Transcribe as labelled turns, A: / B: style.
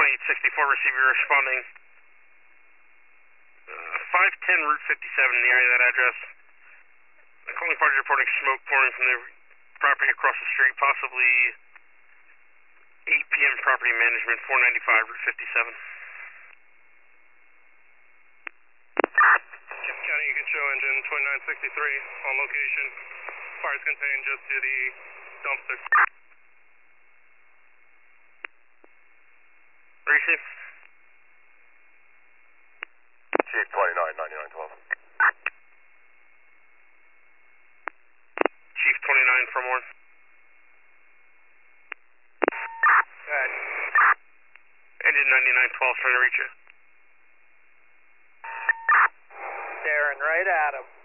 A: 2864, receiver responding. 510 Route 57 in the area of that address. The calling party reporting smoke pouring from the property across the street, possibly 8 p.m. property management, 495 Route 57.
B: Kent County, you can show engine 2963 on location. Fire is contained just to the dumpster.
A: Receive.
C: Chief 29, 9912.
A: Chief 29 from Warren.
B: Good.
A: Engine 9912 trying to reach you.
B: Staring right at him.